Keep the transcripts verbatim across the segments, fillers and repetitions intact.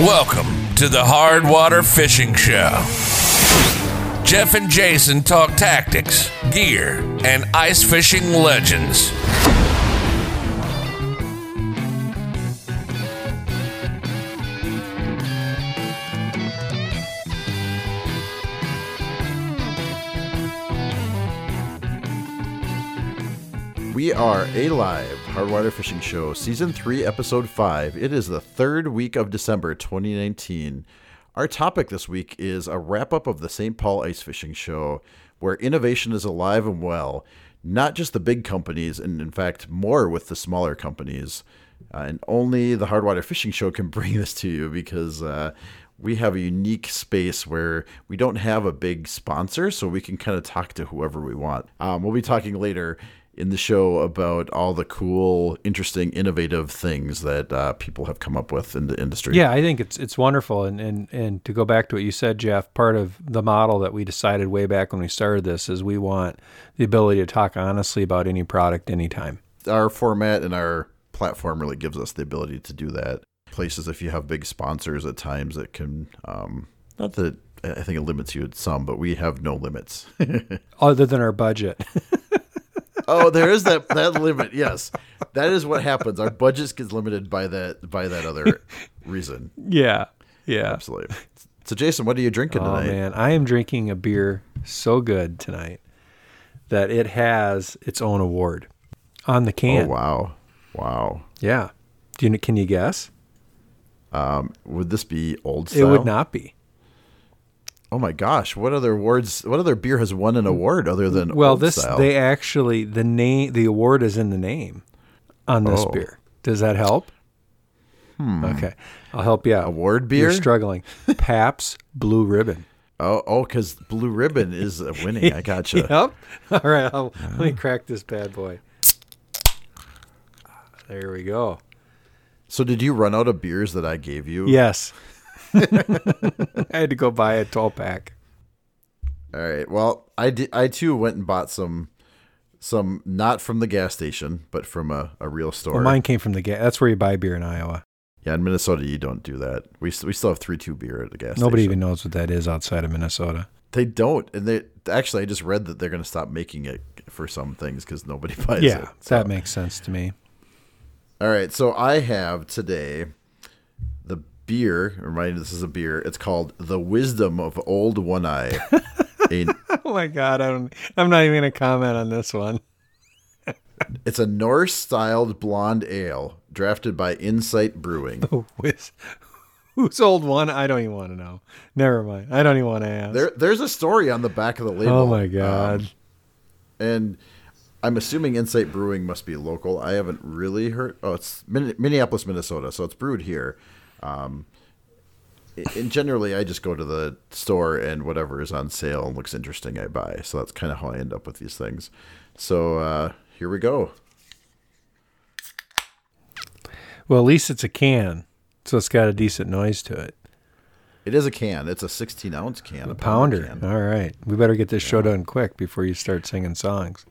Welcome to the Hard Water Fishing Show. Jeff and Jason talk tactics, gear, and ice fishing legends. We are a live Hardwater Fishing Show, Season three, Episode five. It is the third week of December twenty nineteen. Our topic this week is a wrap-up of the Saint Paul Ice Fishing Show, where innovation is alive and well. Not just the big companies, and in fact, more with the smaller companies. Uh, and only the Hardwater Fishing Show can bring this to you because uh, we have a unique space where we don't have a big sponsor, so we can kind of talk to whoever we want. Um, we'll be talking later in the show about all the cool, interesting, innovative things that uh, people have come up with in the industry. Yeah, I think it's it's wonderful. And, and, and to go back to what you said, Jeff, part of the model that we decided way back when we started this is we want the ability to talk honestly about any product anytime. Our format and our platform really gives us the ability to do that. Places, if you have big sponsors at times, it can, um, not that I think it limits you at some, but we have no limits. Other than our budget. Oh, there is that, that limit. Yes, that is what happens. Our budget gets limited by that by that other reason. Yeah, yeah, absolutely. So, Jason, what are you drinking oh, tonight? Oh man, I am drinking a beer so good tonight that it has its own award on the can. Oh wow, wow. Yeah. Do you can you guess? Um, would this be Old Style? It would not be. Oh my gosh! What other awards? What other beer has won an award other than well? Old This Style? They actually the name the award is in the name on this oh. beer. Does that help? Hmm. Okay, I'll help you out. Award beer? You're struggling. Pabst Blue Ribbon. Oh, oh, because Blue Ribbon is winning. I gotcha. Yep. All right. I'll, uh, let me crack this bad boy. There we go. So, did you run out of beers that I gave you? Yes. I had to go buy a twelve pack. All right. Well, I did. I too went and bought some, some not from the gas station, but from a, a real store. Well, mine came from the gas. That's where you buy beer in Iowa. Yeah, in Minnesota, you don't do that. We we still have three two beer at the gas Nobody station. even knows what that is outside of Minnesota. They don't, and they actually. I just read that they're going to stop making it for some things because nobody buys yeah, it. So. That makes sense to me. All right, so I have today the beer. Remind this is a beer. It's called the Wisdom of Old One Eye. a, oh my God, I don't. I'm not even going to comment on this one. It's a Norse-styled blonde ale drafted by Insight Brewing. The whiz, who's old one? I don't even want to know. Never mind. I don't even want to ask. There, there's a story on the back of the label. Oh my God. Um, and I'm assuming Insight Brewing must be local. I haven't really heard. Oh, it's Minneapolis, Minnesota, so it's brewed here. Um, and generally, I just go to the store and whatever is on sale and looks interesting, I buy. So that's kind of how I end up with these things. So uh, here we go. Well, at least it's a can, so it's got a decent noise to it. It is a can. It's a sixteen ounce can. A, a pounder. pounder can. All right. We better get this yeah. show done quick before you start singing songs.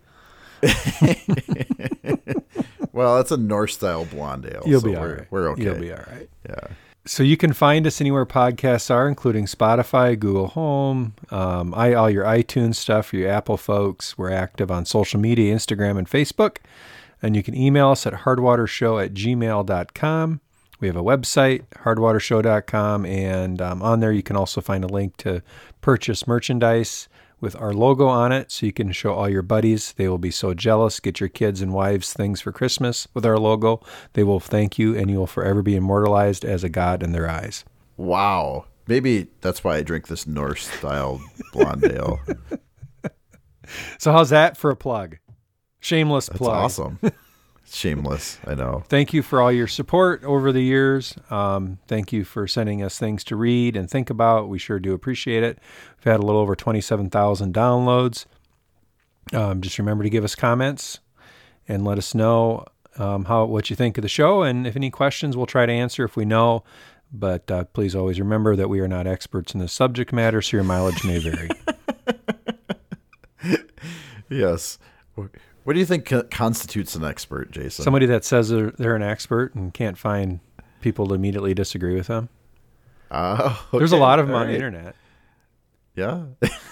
Well, it's a Norse-style blonde ale. You'll so be all we're, right. We're okay. You'll be all right. Yeah. So you can find us anywhere podcasts are, including Spotify, Google Home, um, I, all your iTunes stuff for your Apple folks. We're active on social media, Instagram and Facebook. And you can email us at hardwatershow at gmail dot com. We have a website, hardwatershow dot com. And um, on there you can also find a link to purchase merchandise with our logo on it, so you can show all your buddies. They will be so jealous. Get your kids and wives things for Christmas with our logo. They will thank you, and you will forever be immortalized as a god in their eyes. Wow. Maybe that's why I drink this Norse-style blonde ale. So how's that for a plug? Shameless That's plug. awesome. Shameless, I know. Thank you for all your support over the years. Um, thank you for sending us things to read and think about. We sure do appreciate it. We've had a little over twenty-seven thousand downloads. Um, just remember to give us comments and let us know um, how what you think of the show. And if any questions, we'll try to answer if we know. But uh, please always remember that we are not experts in this subject matter, so your mileage may vary. Yes. What do you think constitutes an expert, Jason? Somebody that says they're, they're an expert and can't find people to immediately disagree with them. Uh, okay. There's a lot of them All on right. the internet. Yeah.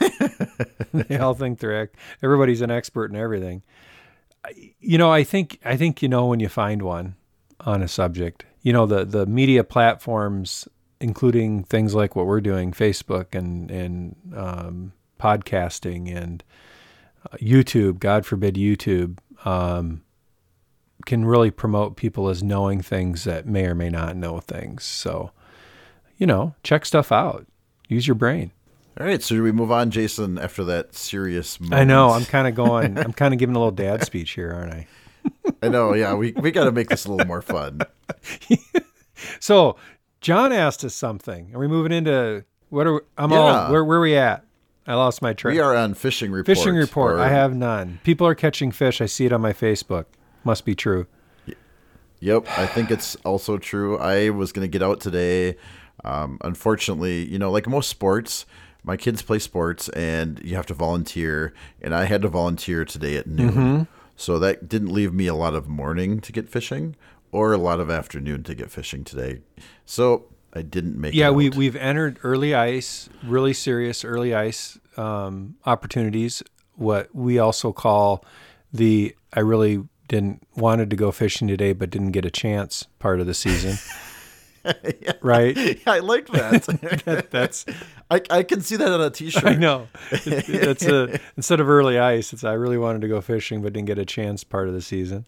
They all think they're everybody's an expert in everything. You know, I think I think you know when you find one on a subject. You know, the the media platforms, including things like what we're doing, Facebook and and um, podcasting and uh, YouTube. God forbid YouTube um, can really promote people as knowing things that may or may not know things. So, you know, check stuff out. Use your brain. All right, so do we move on, Jason, after that serious moment? I know. I'm kind of going, I'm kind of giving a little dad speech here, aren't I? I know, yeah. We we got to make this a little more fun. So, John asked us something. Are we moving into, what are we, I'm Yeah. all, where, where are we at? I lost my track. We are on Fishing Report. Fishing report. or- I have none. People are catching fish. I see it on my Facebook. Must be true. Yep, I think it's also true. I was going to get out today. Um, unfortunately, you know, like most sports, my kids play sports and you have to volunteer. And I had to volunteer today at noon. Mm-hmm. So that didn't leave me a lot of morning to get fishing or a lot of afternoon to get fishing today. So I didn't make Yeah, it we out. we've entered early ice, really serious early ice um, opportunities. What we also call the I really didn't wanted to go fishing today, but didn't get a chance part of the season. Yeah. Right? Yeah, I like that. That- that's I, I can see that on a t-shirt. I know. That's a instead of early ice, it's I really wanted to go fishing, but didn't get a chance part of the season.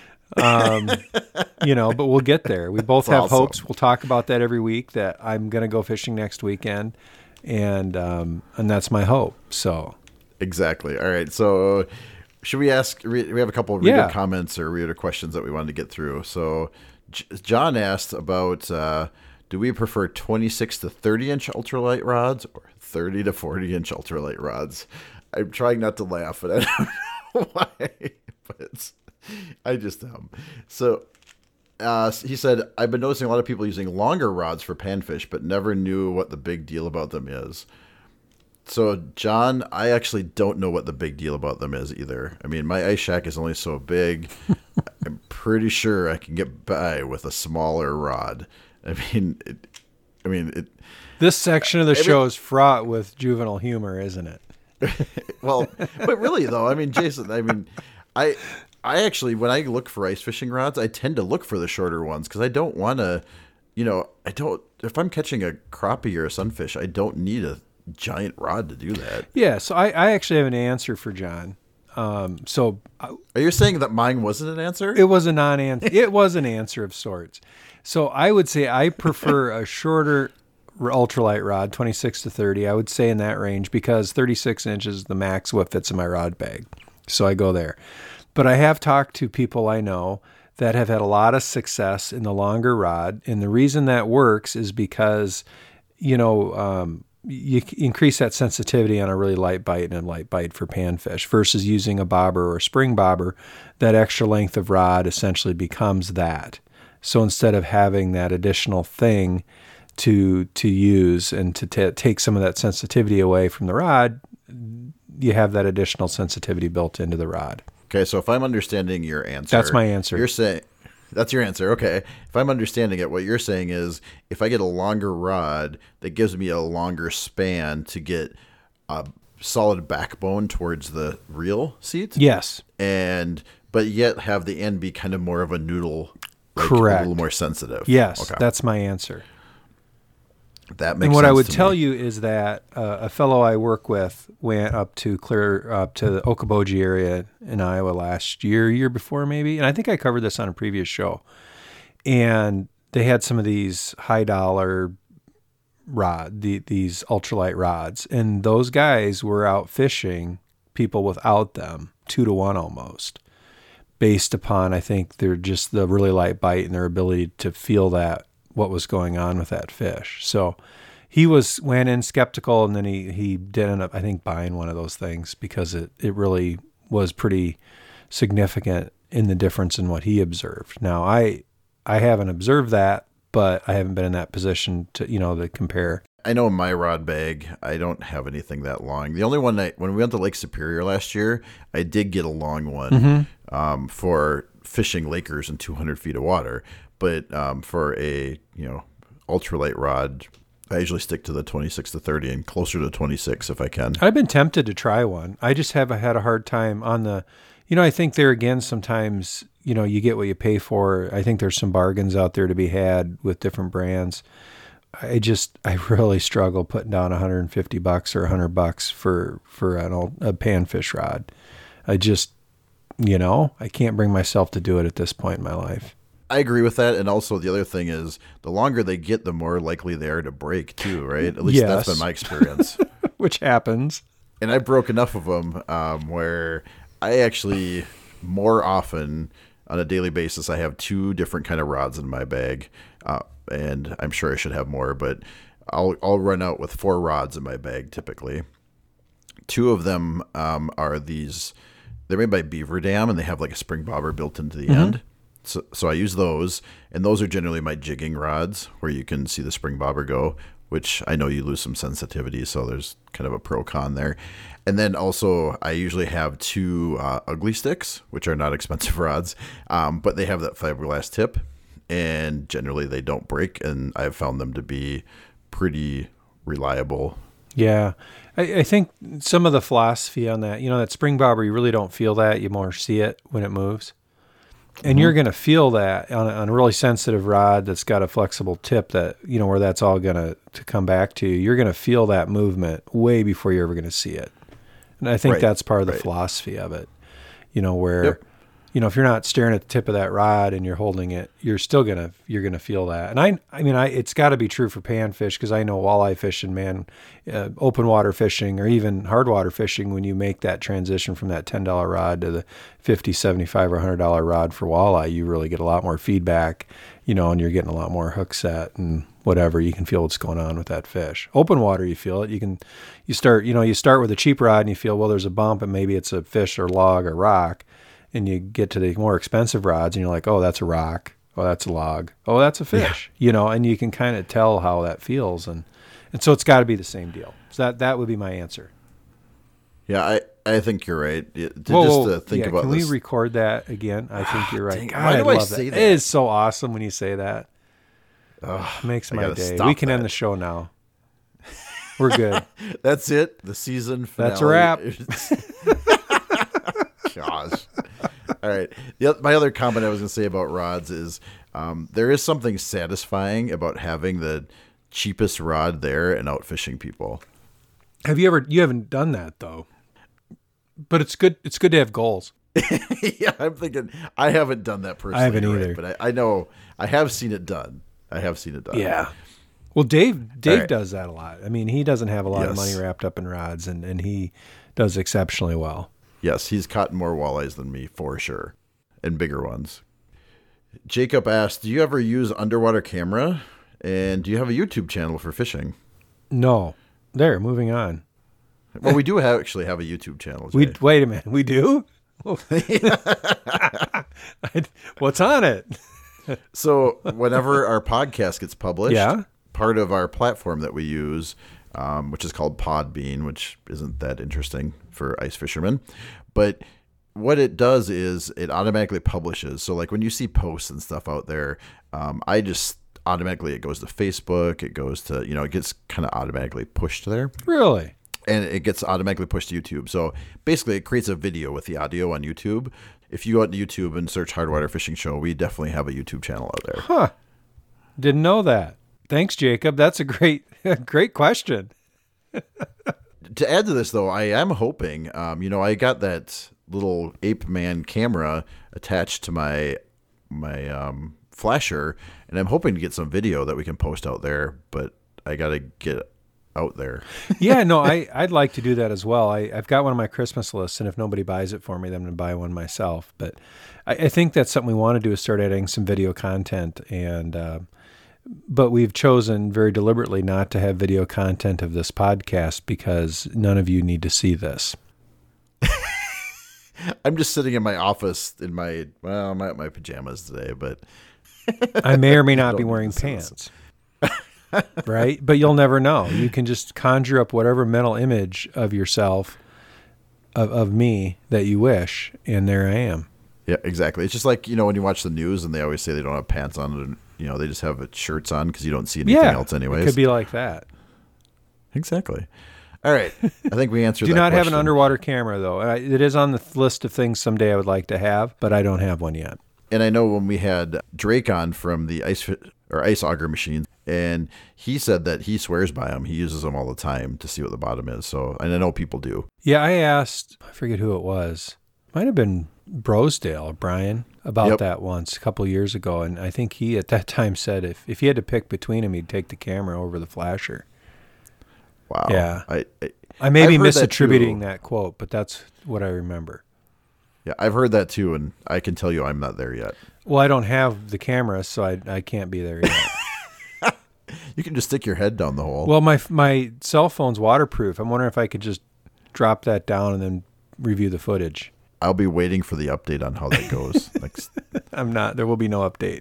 Um, you know, but we'll get there. We both That's have awesome. hopes. We'll talk about that every week. That I'm going to go fishing next weekend, and um, and that's my hope. So Exactly. All right. So should we ask, re- we have a couple of reader Yeah. comments or reader questions that we wanted to get through. So J- John asked about, uh, do we prefer twenty-six to thirty inch ultralight rods or thirty to forty inch ultralight rods? I'm trying not to laugh, but I don't know why, but it's, I just am. So uh, he said, I've been noticing a lot of people using longer rods for panfish, but never knew what the big deal about them is. So, John, I actually don't know what the big deal about them is either. I mean, my ice shack is only so big. I'm pretty sure I can get by with a smaller rod. I mean, it, I mean, it. this section of the Every- show is fraught with juvenile humor, isn't it? Well, but really though, I mean, Jason, I mean, I, I actually, when I look for ice fishing rods, I tend to look for the shorter ones because I don't want to, you know, I don't. If I'm catching a crappie or a sunfish, I don't need a giant rod to do that. Yeah. So I, I actually have an answer for John. Um, so I, Are you saying that mine wasn't an answer? It was a non-answer. It was an answer of sorts. So I would say I prefer a shorter r- ultralight rod, twenty-six to thirty. I would say in that range because thirty-six inches is the max what fits in my rod bag. So I go there. But I have talked to people I know that have had a lot of success in the longer rod. And the reason that works is because, you know, um, you c- increase that sensitivity on a really light bite and a light bite for panfish versus using a bobber or a spring bobber. That extra length of rod essentially becomes that. So instead of having that additional thing to to use and to t- take some of that sensitivity away from the rod, you have that additional sensitivity built into the rod. Okay, so if I'm understanding your answer, That's my answer. You're saying that's your answer. Okay, if I'm understanding it, what you're saying is if I get a longer rod, that gives me a longer span to get a solid backbone towards the reel seat. Yes. and but yet have the end be kind of more of a noodle, like Correct. a little more sensitive. Yes, okay. that's my answer. that makes And what sense I would to tell me. you is that uh, a fellow I work with went up to clear up to the Okoboji area in Iowa last year, year before maybe, and I think I covered this on a previous show. And they had some of these high dollar rod, the, these ultralight rods, and those guys were out fishing people without them, two to one almost, based upon I think they're just the really light bite and their ability to feel that. What was going on with that fish. So he was went in skeptical, and then he, he did end up, I think, buying one of those things because it, it really was pretty significant in the difference in what he observed. Now, I I haven't observed that, but I haven't been in that position to, you know, to compare. I know in my rod bag, I don't have anything that long. The only one I, when we went to Lake Superior last year, I did get a long one Mm-hmm. um, for fishing Lakers in two hundred feet of water. But um, for a, you know, ultralight rod, I usually stick to the twenty-six to thirty and closer to twenty-six if I can. I've been tempted to try one. I just have had a hard time on the, you know, I think there again, sometimes, you know, you get what you pay for. I think there's some bargains out there to be had with different brands. I just, I really struggle putting down one hundred fifty bucks or one hundred bucks for, for an old, a panfish rod. I just, you know, I can't bring myself to do it at this point in my life. I agree with that. And also the other thing is the longer they get, the more likely they are to break too, right? At least yes. that's been my experience. Which happens. And I broke enough of them um, where I actually more often on a daily basis, I have two different kind of rods in my bag. Uh, and I'm sure I should have more, but I'll, I'll run out with four rods in my bag typically. Two of them um, are these, they're made by Beaver Dam and they have like a spring bobber built into the mm-hmm. end. So, so I use those, and those are generally my jigging rods where you can see the spring bobber go, which I know you lose some sensitivity, so there's kind of a pro con there. And then also I usually have two uh, ugly sticks, which are not expensive rods, um, but they have that fiberglass tip, and generally they don't break, and I've found them to be pretty reliable. Yeah. I, I think some of the philosophy on that, you know, that spring bobber, you really don't feel that. You more see it when it moves. And mm-hmm. you're going to feel that on a, on a really sensitive rod that's got a flexible tip that, you know, where that's all going to to come back to you. You're going to feel that movement way before you're ever going to see it. And I think right. that's part of the right. philosophy of it, you know, where, yep. you know, if you're not staring at the tip of that rod and you're holding it, you're still going to, you're going to feel that. And I, I mean, I, it's got to be true for panfish because I know walleye fishing, man, uh, open water fishing or even hard water fishing, when you make that transition from that ten dollar rod to the fifty, seventy-five or one hundred dollar rod for walleye, you really get a lot more feedback, you know, and you're getting a lot more hook set and whatever. You can feel what's going on with that fish. Open water, you feel it. You can, you start, you know, you start with a cheap rod and you feel, well, there's a bump and maybe it's a fish or log or rock. And you get to the more expensive rods and you're like, oh, that's a rock. Oh, that's a log. Oh, that's a fish, yeah. you know, and you can kind of tell how that feels. And, and so it's got to be the same deal. So that, that would be my answer. Yeah, I, I think you're right. It, to whoa, just whoa, to think yeah, about can this. we record that again? I think you're right. Dang, God, why do I, I love say that? that? It is so awesome when you say that. Oh, it makes I my day. stop We can that. end the show now. We're good. That's it. The season finale. That's a wrap. Gosh. All right. The, my other comment I was going to say about rods is um, there is something satisfying about having the cheapest rod there and out fishing people. Have you ever, you haven't done that though, but it's good. It's good to have goals. Yeah. I'm thinking I haven't done that personally. I haven't right? either, but I, I know I have seen it done. I have seen it done. Yeah. Well, Dave, Dave right. does that a lot. I mean, he doesn't have a lot yes. of money wrapped up in rods and, and he does exceptionally well. Yes, he's caught more walleyes than me for sure, and bigger ones. Jacob asked, do you ever use underwater camera? And do you have a YouTube channel for fishing? No. There, moving on. Well, we do have, actually have a YouTube channel. Jay. We Wait a minute. We do? What's on it? So whenever our podcast gets published, yeah? part of our platform that we use, um, which is called Podbean, which isn't that interesting for ice fishermen, but what it does is it automatically publishes. So like when you see posts and stuff out there, um, I just automatically, it goes to Facebook, it goes to, you know, it gets kind of automatically pushed there. Really? And it gets automatically pushed to YouTube. So basically it creates a video with the audio on YouTube. If you go out to YouTube and search Hardwater Fishing Show, we definitely have a YouTube channel out there. Huh. Didn't know that. Thanks, Jacob. That's a great, great question. To add to this, though, I am hoping, um, you know, I got that little Ape Man camera attached to my my um, flasher, and I'm hoping to get some video that we can post out there, but I got to get out there. Yeah, no, I, I'd like to do that as well. I, I've got one on my Christmas list, and if nobody buys it for me, then I'm going to buy one myself. But I, I think that's something we want to do is start adding some video content, and uh, but we've chosen very deliberately not to have video content of this podcast because none of you need to see this. I'm just sitting in my office in my, well, I'm at my pajamas today, but I may or may not be wearing pants. Right? But you'll never know. You can just conjure up whatever mental image of yourself, of, of me, that you wish, and there I am. Yeah, exactly. It's just like, you know, when you watch the news and they always say they don't have pants on you know, they just have shirts on because you don't see anything yeah, else anyways. It could be like that. Exactly. All right. I think we answered Do that not have question. an underwater camera, though. I- It is on the list of things someday I would like to have, but I don't have one yet. And I know when we had Drake on from the ice fi- or ice auger machine, and he said that he swears by them. He uses them all the time to see what the bottom is. So, and I know people do. Yeah, I asked, I forget who it was. Might have been Brosedale or Brian about Yep. that once a couple years ago. And I think he at that time said if, if he had to pick between them, he'd take the camera over the flasher. Wow. Yeah. I, I, I may be I've heard that misattributing too. that quote, but that's what I remember. Yeah, I've heard that too, and I can tell you I'm not there yet. Well, I don't have the camera, so I I can't be there yet. You can just stick your head down the hole. Well, my my cell phone's waterproof. I'm wondering if I could just drop that down and then review the footage. I'll be waiting for the update on how that goes. Next, I'm not. There will be no update.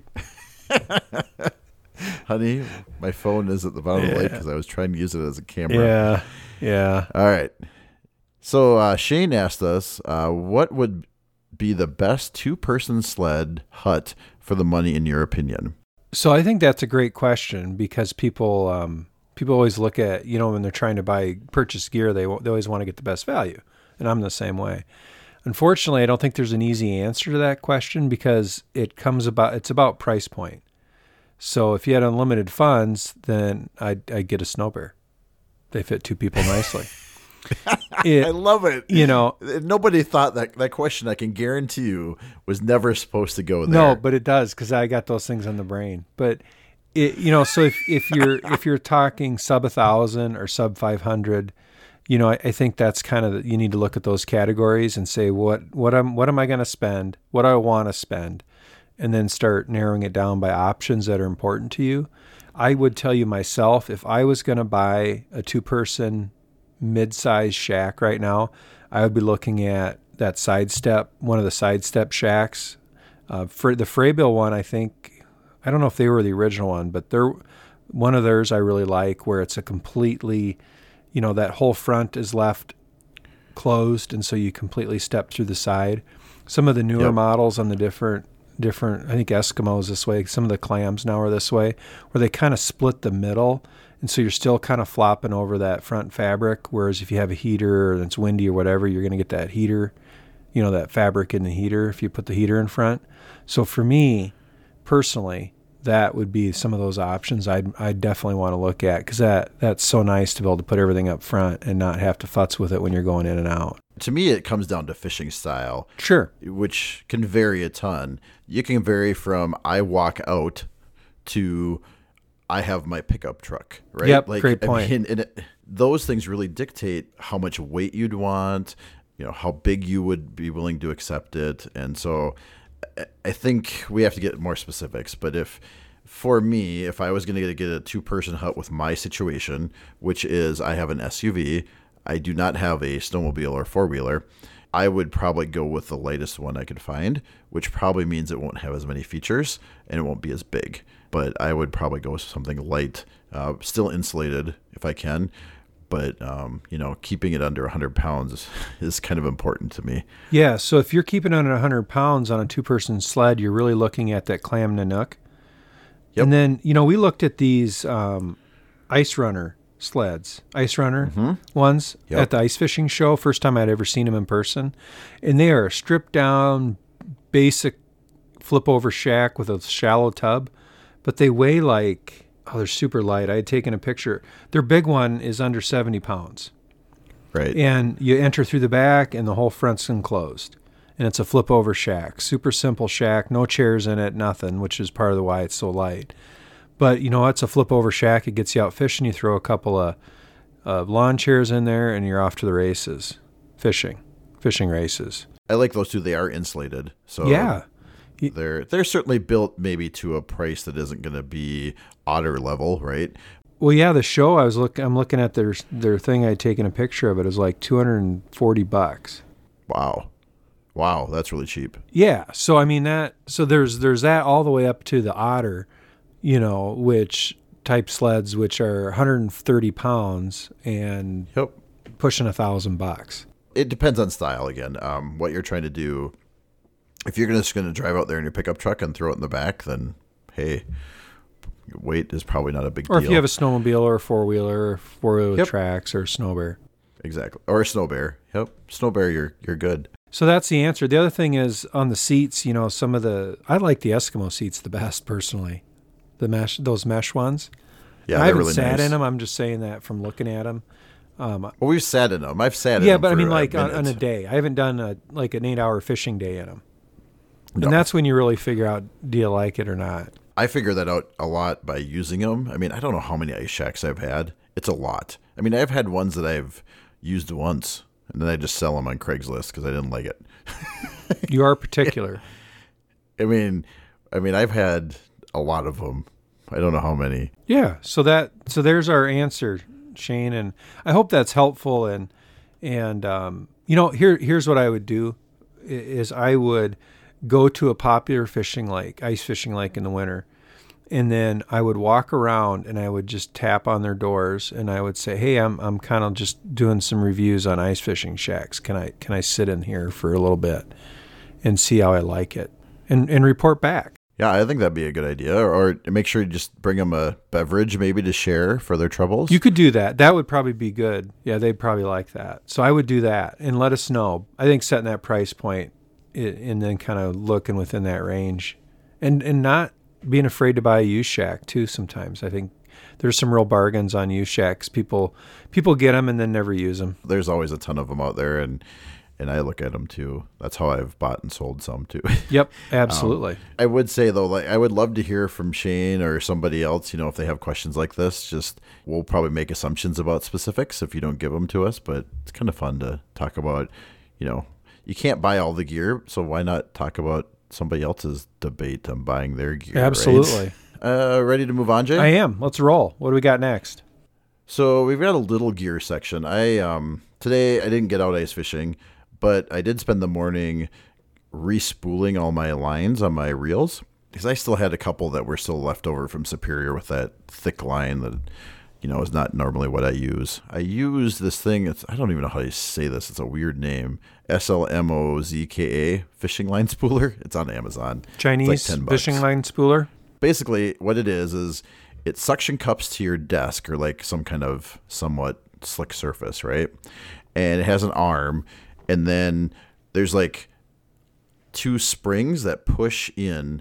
honey, my phone is at the bottom of the lake because I was trying to use it as a camera. Yeah, yeah. All right. So uh, Shane asked us, uh, what would be the best two-person sled hut for the money in your opinion? So I think that's a great question because people um, people always look at, you know, when they're trying to buy purchase gear, they they always want to get the best value, and I'm the same way. Unfortunately, I don't think there's an easy answer to that question because it comes about it's about price point. So if you had unlimited funds, then I'd, I'd get a Snowbear. They fit two people nicely. It, I love it. You know, nobody thought that that question, I can guarantee you, was never supposed to go there. no, but it does because I got those things on the brain. But it, you know, so if, if you're if you're talking sub a thousand or sub five hundred, you know, I, I think that's kind of the, you need to look at those categories and say what what am what am I going to spend, what do I want to spend, and then start narrowing it down by options that are important to you. I would tell you myself, if I was going to buy a two person mid-sized shack right now, I would be looking at that sidestep, one of the sidestep shacks. Uh, for the Freybill one, I think, I don't know if they were the original one, but they're one of theirs I really like, where it's a completely, you know, that whole front is left closed, and so you completely step through the side. Some of the newer Yep. models on the different, different, I think Eskimo's this way. Some of the clams now are this way, where they kind of split the middle. And so you're still kind of flopping over that front fabric, whereas if you have a heater and it's windy or whatever, you're going to get that heater, you know, that fabric in the heater if you put the heater in front. So for me, personally, that would be some of those options I'd, I'd definitely want to look at because that, that's so nice to be able to put everything up front and not have to futz with it when you're going in and out. To me, it comes down to fishing style, Sure. which can vary a ton. You can vary from I walk out to I have my pickup truck, right? Yep, like, great I point. mean, and it, those things really dictate how much weight you'd want, you know, how big you would be willing to accept it. And so I- I think we have to get more specifics. But if, for me, if I was going to get a two-person hut with my situation, which is I have an S U V, I do not have a snowmobile or four-wheeler, I would probably go with the lightest one I could find, which probably means it won't have as many features and it won't be as big. But I would probably go with something light, uh, still insulated if I can. But, um, you know, keeping it under one hundred pounds is, is kind of important to me. Yeah, so if you're keeping it under one hundred pounds on a two-person sled, you're really looking at that clam Nanook. Yep. And then, you know, we looked at these um, Ice Runner sleds, Ice Runner Mhm. ones Yep. at the ice fishing show. First time I'd ever seen them in person. And they are a stripped down, basic flip over shack with a shallow tub, but they weigh like, oh, they're super light. I had taken a picture. Their big one is under seventy pounds. Right. And you enter through the back and the whole front's enclosed. And it's a flip over shack. Super simple shack, no chairs in it, nothing, which is part of the why it's so light. But, you know, it's a flip over shack. It gets you out fishing. You throw a couple of uh, lawn chairs in there and you're off to the races. Fishing. Fishing races. I like those two. They are insulated. So Yeah. they're they're certainly built maybe to a price that isn't going to be otter level, right? Well, yeah, the show I was look I'm looking at their their thing. I'd taken a picture of it. It was like two hundred forty bucks. Wow. Wow, that's really cheap. Yeah. So I mean that so there's there's that all the way up to the Otter, you know, which type sleds which are one hundred thirty pounds and Yep. pushing a thousand bucks. It depends on style again. Um, what you're trying to do. If you're just going to drive out there in your pickup truck and throw it in the back, then hey, weight is probably not a big or deal. if you have a snowmobile or a four-wheeler, four-wheeler with Yep. tracks or snow bear. Exactly. Or a snow bear. Yep. Snow bear, you're you're good. So that's the answer. The other thing is on the seats, you know, some of the, I like the Eskimo seats the best personally. The mesh, those mesh ones. Yeah, I they're haven't really sat nice. in them. I'm just saying that from looking at them. Um, Well, we've sat in them. I've sat in yeah, them but I for mean, a like on, on a minute. day. I haven't done a like an eight-hour fishing day in them. No. And that's when you really figure out, do you like it or not? I figure that out a lot by using them. I mean, I don't know how many ice shacks I've had. It's a lot. I mean, I've had ones that I've used once, and then I just sell them on Craigslist because I didn't like it. You are particular. I mean, I mean, I've had a lot of them. I don't know how many. Yeah. So that so there's our answer, Shane, and I hope that's helpful. And and um, you know, here here's what I would do i- is I would go to a popular fishing lake, ice fishing lake in the winter, and then I would walk around and I would just tap on their doors and I would say, "Hey, I'm I'm kind of just doing some reviews on ice fishing shacks. Can I can I sit in here for a little bit and see how I like it and and report back?" Yeah, I think that'd be a good idea. Or, or make sure you just bring them a beverage maybe to share for their troubles. You could do that. That would probably be good. Yeah, they'd probably like that. So I would do that and let us know. I think setting that price point i- and then kind of looking within that range and, and not being afraid to buy a used shack too sometimes. I think there's some real bargains on used shacks. People people get them and then never use them. There's always a ton of them out there, and and I look at them too. That's how I've bought and sold some too. Yep, absolutely. I would say though, like I would love to hear from Shane or somebody else. You know, if they have questions like this, just we'll probably make assumptions about specifics if you don't give them to us. But it's kind of fun to talk about. You know, you can't buy all the gear, so why not talk about somebody else's debate on buying their gear? right? Absolutely. Uh, ready to move on, Jay? I am. Let's roll. What do we got next? So we've got a little gear section. I um today I didn't get out ice fishing, but I did spend the morning respooling all my lines on my reels because I still had a couple that were still left over from Superior with that thick line that, you know, is not normally what I use. I use this thing. It's I don't even know how to say this. It's a weird name. S L M O Z K A fishing line spooler. It's on Amazon. Chinese It's like ten bucks. fishing line spooler. Basically what it is is it suction cups to your desk or like some kind of somewhat slick surface, right? And it has an arm, and then there's like two springs that push in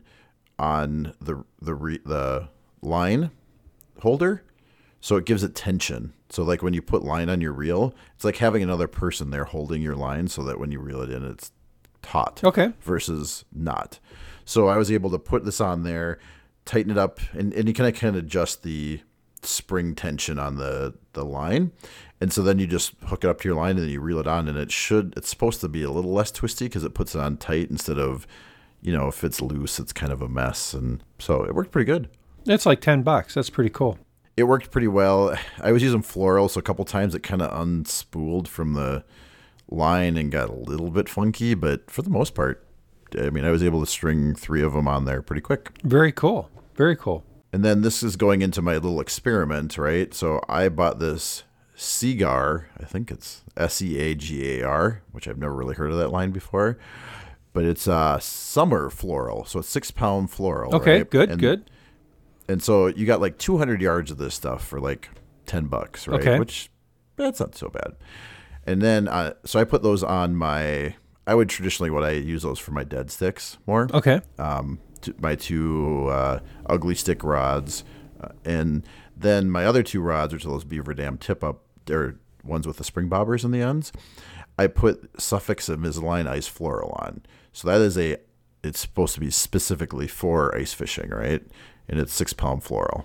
on the the re, the line holder, so it gives it tension. So like when you put line on your reel, it's like having another person there holding your line so that when you reel it in, it's taut. Okay. Versus not. So I was able to put this on there, tighten it up, and, and you kind of kind of adjust the spring tension on the, the line. And so then you just hook it up to your line and then you reel it on, and it should, it's supposed to be a little less twisty because it puts it on tight instead of, you know, if it's loose, it's kind of a mess. And so it worked pretty good. It's like ten bucks. That's pretty cool. It worked pretty well. I was using floral, so a couple times it kind of unspooled from the line and got a little bit funky, but for the most part, I mean, I was able to string three of them on there pretty quick. Very cool. Very cool. And then this is going into my little experiment, right? So I bought this Seagar, I think it's S E A G A R, which I've never really heard of that line before, but it's uh, summer floral. So it's six pound floral. Okay, right? good, and, good. And so you got like two hundred yards of this stuff for like ten bucks, right? Okay. Which that's not so bad. And then, uh, so I put those on my, I would traditionally, what I use those for my dead sticks more. Okay. Um, t- my two uh, ugly stick rods. Uh, and then my other two rods, which are those Beaver Dam tip up, they're ones with the spring bobbers in the ends. I put Suffix Invisalign Ice Floral on. So that is a, it's supposed to be specifically for ice fishing, right? And it's six pound floral.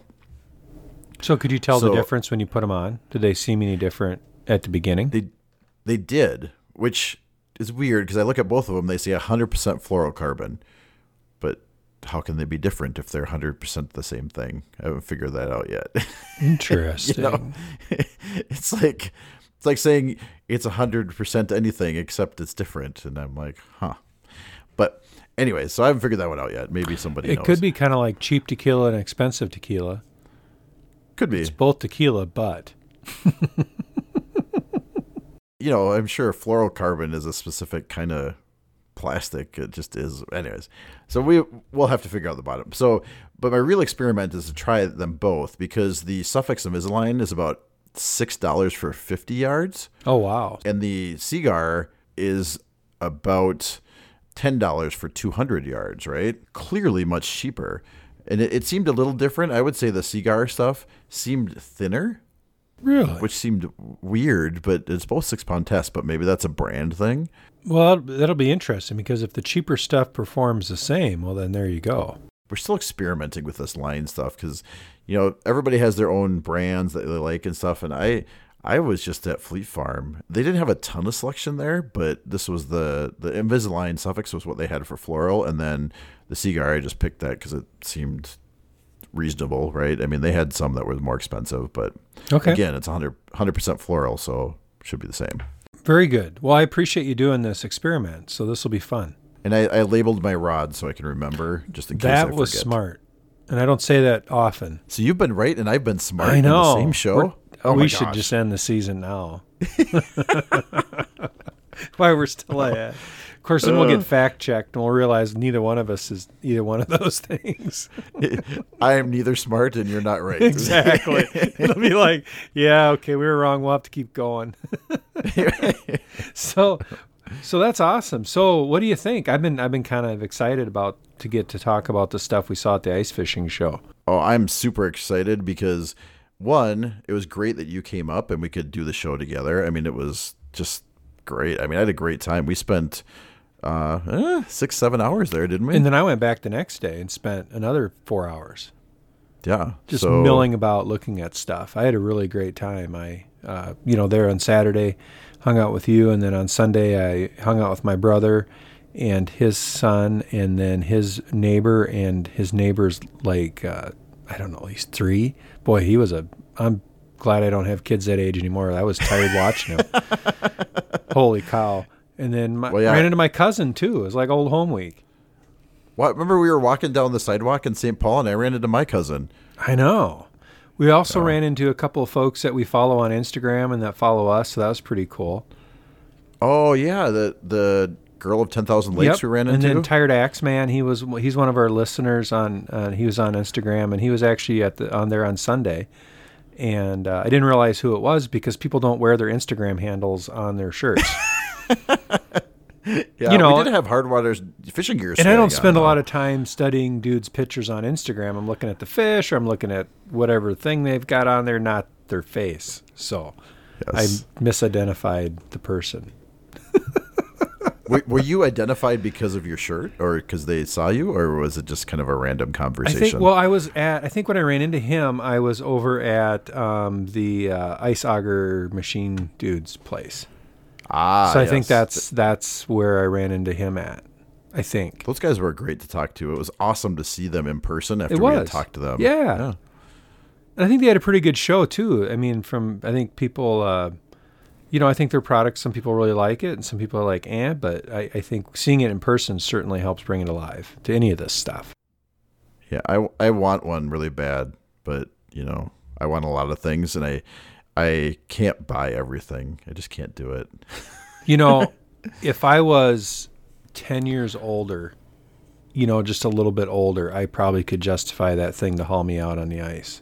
So could you tell So- the difference when you put them on? Did they seem any different at the beginning? They they did, which is weird because I look at both of them. They say one hundred percent fluorocarbon, but how can they be different if they're one hundred percent the same thing? I haven't figured that out yet. Interesting. You know, it's like it's like saying it's one hundred percent anything except it's different, and I'm like, huh. But anyway, so I haven't figured that one out yet. Maybe somebody It knows. could be kind of like cheap tequila and expensive tequila. Could be. It's both tequila, but You know, I'm sure fluorocarbon is a specific kind of plastic. It just is. Anyways, so we we'll have to figure out the bottom. So, but my real experiment is to try them both because the Sufix Invisalign is about six dollars for fifty yards. Oh wow! And the Seagar is about ten dollars for two hundred yards. Right? Clearly much cheaper, and it, it seemed a little different. I would say the Seagar stuff seemed thinner. Really? Which seemed weird, but it's both six pound tests, but maybe that's a brand thing. Well, that'll be interesting because if the cheaper stuff performs the same, well, then there you go. We're still experimenting with this line stuff because, you know, everybody has their own brands that they like and stuff. And I, I was just at Fleet Farm. They didn't have a ton of selection there, but this was the, the Invisalign Sufix was what they had for floral. And then the Seagar, I just picked that because it seemed reasonable, right? I mean, they had some that were more expensive, but okay. Again, it's one hundred percent floral, so it should be the same. Very good. Well, I appreciate you doing this experiment, so this will be fun. And I, I labeled my rod so I can remember, just in case that I forget. was smart, and I don't say that often. So you've been right, and I've been smart I know. in the same show? We're, oh we my should gosh. just end the season now. Why we're still at. Of course, then we'll get fact checked and we'll realize neither one of us is either one of those things. I am neither smart and you're not right. Exactly. It'll be like, yeah, okay, we were wrong. We'll have to keep going. so, so that's awesome. So, what do you think? I've been I've been kind of excited about to get to talk about the stuff we saw at the ice fishing show. Oh, I'm super excited because one, it was great that you came up and we could do the show together. I mean, it was just great. I mean, I had a great time. We spent uh, eh, six, seven hours there, didn't we? And then I went back the next day and spent another four hours. Yeah. Just so, milling about looking at stuff. I had a really great time. I, uh, you know, there on Saturday, hung out with you. And then on Sunday, I hung out with my brother and his son and then his neighbor and his neighbor's like, uh, I don't know, he's three. Boy, he was a, I'm glad I don't have kids that age anymore. I was tired watching him. Holy cow. And then my, well, yeah. ran into my cousin too. It was like old home week. Well, remember we were walking down the sidewalk in Saint Paul and I ran into my cousin. I know. We also Oh. ran into a couple of folks that we follow on Instagram and that follow us, so that was pretty cool. Oh, yeah, the the girl of ten thousand Lakes Yep. we ran and into. then Tired Axe Man, he was he's one of our listeners on uh, he was on Instagram and he was actually at the on there on Sunday. And uh, I didn't realize who it was because people don't wear their Instagram handles on their shirts. yeah, you know, we did have Hardwater's fishing gear. And I don't swag spend on, a lot though. of time studying dudes' pictures on Instagram. I'm looking at the fish or I'm looking at whatever thing they've got on there, not their face. So Yes. I misidentified the person. were, were you identified because of your shirt or because they saw you, or was it just kind of a random I conversation? think, well, I was at, I think when I ran into him, I was over at um, the uh, ice auger machine dude's place. ah, so I yes. think that's that's where I ran into him at. I think. Those guys were great to talk to. It was awesome to see them in person after It we had was. talked to them. Yeah. yeah. And I think they had a pretty good show too. I mean, from I think people, uh, you know, I think their products, some people really like it and some people are like, eh, but I, I think seeing it in person certainly helps bring it alive to any of this stuff. Yeah, I, I want one really bad, but, you know, I want a lot of things, and I I can't buy everything. I just can't do it. You know, if I was ten years older, you know, just a little bit older, I probably could justify that thing to haul me out on the ice.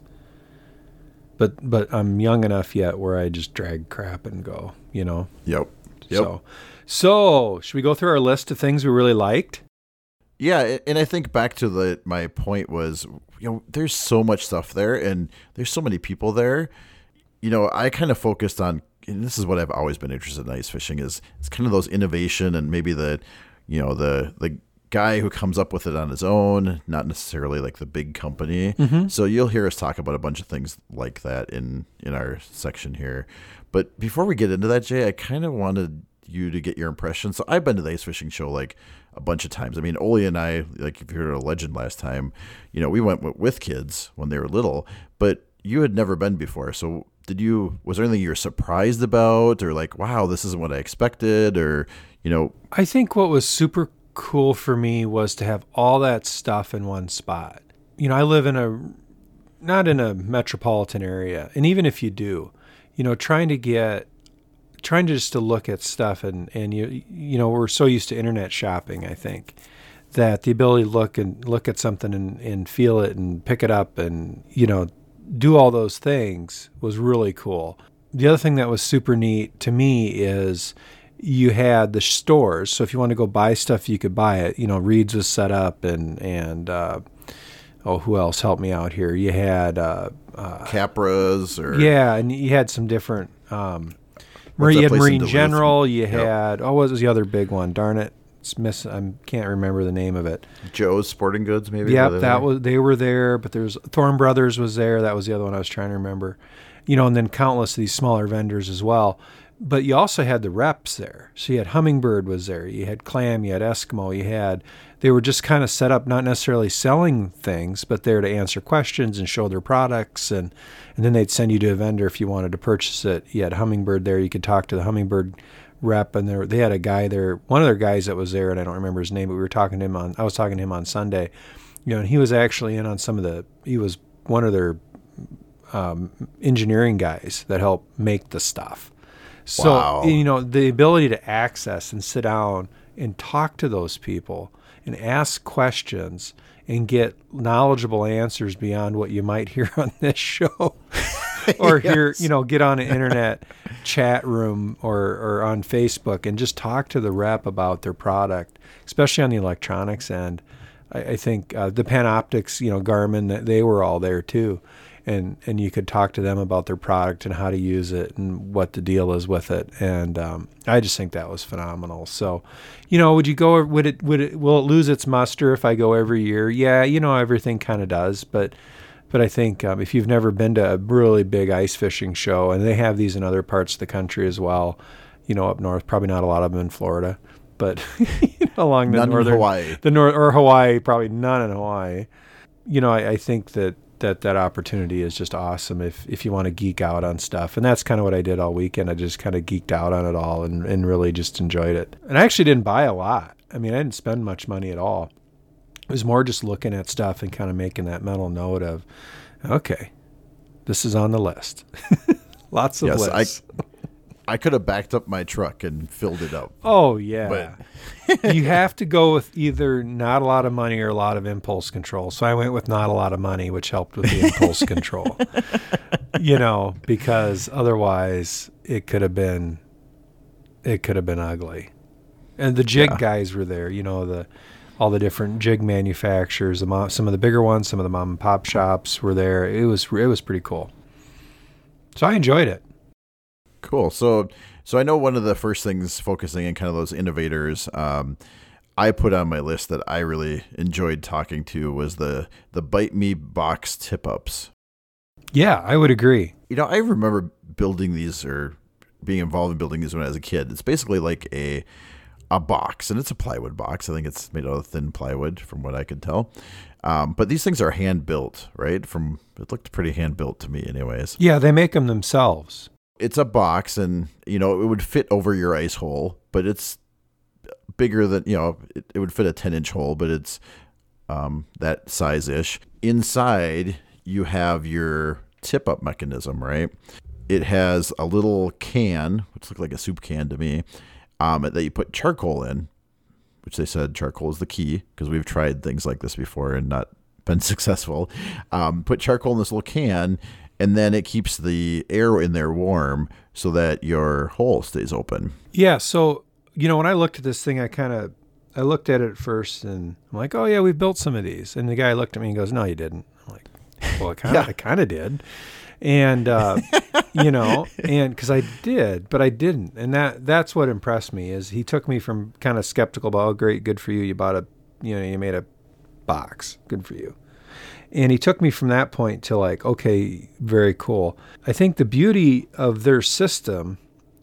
But but I'm young enough yet where I just drag crap and go, you know. Yep. Yep. So, so should we go through our list of things we really liked? Yeah, and I think back to the my point was, you know, there's so much stuff there, and there's so many people there. You know, I kind of focused on, and this is what I've always been interested in ice fishing, is it's kind of those innovation and maybe the, you know, the the guy who comes up with it on his own, not necessarily like the big company. Mm-hmm. So you'll hear us talk about a bunch of things like that in in our section here. But before we get into that, Jay, I kind of wanted you to get your impression. So I've been to the ice fishing show like a bunch of times. I mean, Oli and I, like if you heard a legend last time, you know, we went with, with kids when they were little, but you had never been before. So did you, was there anything you were surprised about, or like, wow, this isn't what I expected, or, you know? I think what was super cool for me was to have all that stuff in one spot. You know, I live in a, not in a metropolitan area. And even if you do, you know, trying to get trying to just to look at stuff and, and you you know, we're so used to internet shopping, I think, that the ability to look and look at something and, and feel it and pick it up and, you know, do all those things was really cool. The other thing that was super neat to me is you had the stores. So if you want to go buy stuff, you could buy it. You know, Reed's was set up and, and uh, oh, who else helped me out here? You had... Uh, uh, Capra's or... Yeah, and you had some different... Um, Marine, you had Marine General, you yep. had... Oh, what was the other big one? Darn it. It's miss, I can't remember the name of it. Joe's Sporting Goods, maybe? Yep, that there? was they were there, but there's... Thorne Brothers was there. That was the other one I was trying to remember. You know, and then countless of these smaller vendors as well. But you also had the reps there. So you had Hummingbird was there. You had Clam, you had Eskimo, you had... They were just kind of set up, not necessarily selling things, but there to answer questions and show their products. And, and then they'd send you to a vendor if you wanted to purchase it. You had Hummingbird there. You could talk to the Hummingbird rep. And there, they had a guy there, one of their guys that was there, and I don't remember his name, but we were talking to him on... I was talking to him on Sunday. You know, and he was actually in on some of the... He was one of their um, engineering guys that helped make the stuff. So, wow. you know, the ability to access and sit down and talk to those people and ask questions and get knowledgeable answers beyond what you might hear on this show or yes. hear, you know, get on an internet chat room or, or on Facebook and just talk to the rep about their product, especially on the electronics end. I, I think uh, the Panoptics, you know, Garmin, they were all there too. And and you could talk to them about their product and how to use it and what the deal is with it. And um, I just think that was phenomenal. So, you know, would you go? Would it? Would it? Will it lose its muster if I go every year? Yeah, you know, everything kind of does. But but I think um, if you've never been to a really big ice fishing show, and they have these in other parts of the country as well, you know, up north, probably not a lot of them in Florida, but you know, along the none northern in Hawaii, the north or Hawaii, probably none in Hawaii. You know, I, I think that. that that opportunity is just awesome if if you want to geek out on stuff. And that's kind of what I did all weekend. I just kind of geeked out on it all and, and really just enjoyed it. And I actually didn't buy a lot. I mean, I didn't spend much money at all. It was more just looking at stuff and kind of making that mental note of, okay, this is on the list. Lots of yes, lists. I, I could have backed up my truck and filled it up. Oh, yeah. But you have to go with either not a lot of money or a lot of impulse control. So I went with not a lot of money, which helped with the impulse control. You know, because otherwise it could have been it could have been ugly. And the jig yeah. guys were there, you know, the all the different jig manufacturers, the mom, some of the bigger ones, some of the mom and pop shops were there. It was it was pretty cool. So I enjoyed it. Cool. So, so I know one of the first things focusing on kind of those innovators, um, I put on my list that I really enjoyed talking to was the, the Bite Me box tip ups. Yeah, I would agree. You know, I remember building these or being involved in building these when I was a kid. It's basically like a, a box, and it's a plywood box. I think it's made out of thin plywood from what I could tell. Um, but these things are hand built, right? From, it looked pretty hand built to me anyways. Yeah, they make them themselves. It's a box, and, you know, it would fit over your ice hole, but it's bigger than, you know, it, it would fit a ten-inch hole, but it's um, that size-ish. Inside, you have your tip-up mechanism, right? It has a little can, which looks like a soup can to me, um, that you put charcoal in, which they said charcoal is the key, because we've tried things like this before and not been successful. Um, put charcoal in this little can, and then it keeps the air in there warm so that your hole stays open. Yeah. So, you know, when I looked at this thing, I kind of, I looked at it first and I'm like, oh yeah, we've built some of these. And the guy looked at me and goes, no, you didn't. I'm like, well, I kind of, yeah. I kind of did. And, uh, you know, and cause I did, but I didn't. And that, that's what impressed me is he took me from kind of skeptical about, oh, great, good for you. You bought a, you know, you made a box. Good for you. And he took me from that point to like, okay, very cool. I think the beauty of their system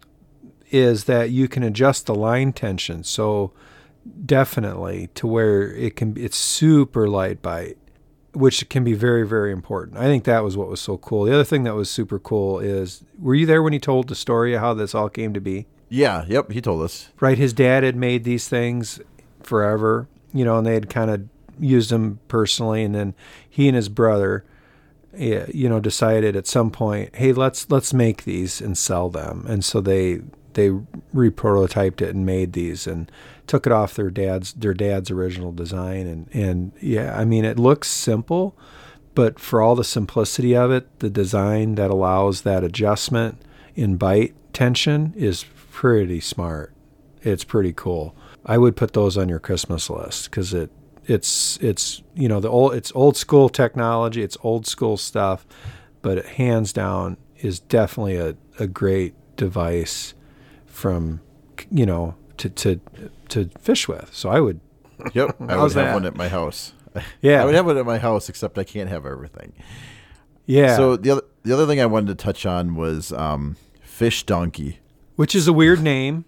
is that you can adjust the line tension. So definitely to where it can be, it's super light bite, which can be very, very important. I think that was what was so cool. The other thing that was super cool is, were you there when he told the story of how this all came to be? Yeah. Yep. He told us. Right. His dad had made these things forever, you know, and they had kind of used them personally, and then he and his brother, you know, decided at some point, hey, let's let's make these and sell them. And so they they reprototyped it and made these and took it off their dad's their dad's original design. And, and yeah, I mean, it looks simple, but for all the simplicity of it, the design that allows that adjustment in bite tension is pretty smart. It's pretty cool. I would put those on your Christmas list because it it's it's you know the old it's old school technology, it's old school stuff, but it hands down is definitely a, a great device from you know to to to fish with. So I would. Yep, I would have that? one at my house. Yeah, I would have one at my house, except I can't have everything. Yeah. So the other the other thing I wanted to touch on was um, Fish Donkey, which is a weird name.